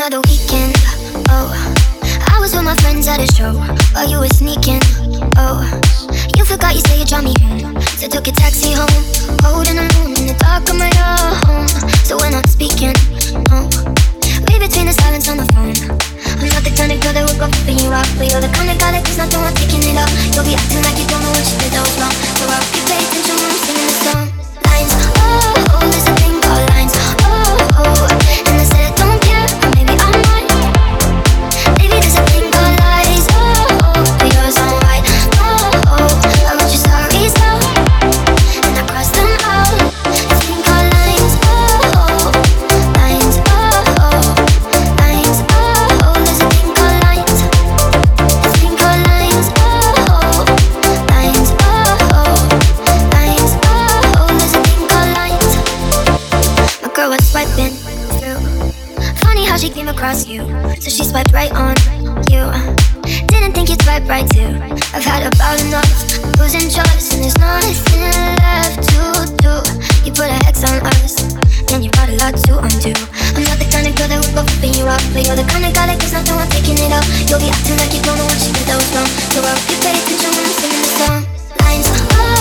the weekend. Oh, I was with my friends at a show while you were sneaking. Oh, you forgot you said you'd drive me home, so took a taxi home. Holding alone in the dark of my home, so we're not speaking. Oh, read between the silence on the phone. I'm not the kind of girl that would go flipping you off, but you're the kind of guy that there's nothing wrong taking it up. You'll be acting like you don't know what you did that was wrong, so I hope you pay attention when I'm singing the song. Lines, oh, oh, there's a thing called lines. Oh, oh, and I said I don't care, but maybe I might. Maybe there's a thing called lies. Oh, oh, but yours aren't right. Oh, oh, I wrote your sorries out, and I crossed them out. This thing called lines. Oh, oh, lines. Oh, oh, lines. Oh, oh, there's a thing called lines. This thing called lines. Oh, oh, lines. Oh, oh, lines. Oh, oh, there's a thing called lines. My girl was swiping through. Funny how she came across you, so she swiped right on you. Didn't think you'd swipe right too. I've had about enough losing trust, and there's nothing left to do. You put a hex on us, and you got a lot to undo. I'm not the kind of girl that would go flipping you off, but you're the kind of guy that there's nothing wrong taking it out. You'll be acting like you don't know what you did that was wrong, so I hope you pay attention when I'm singing the song. Lines, oh,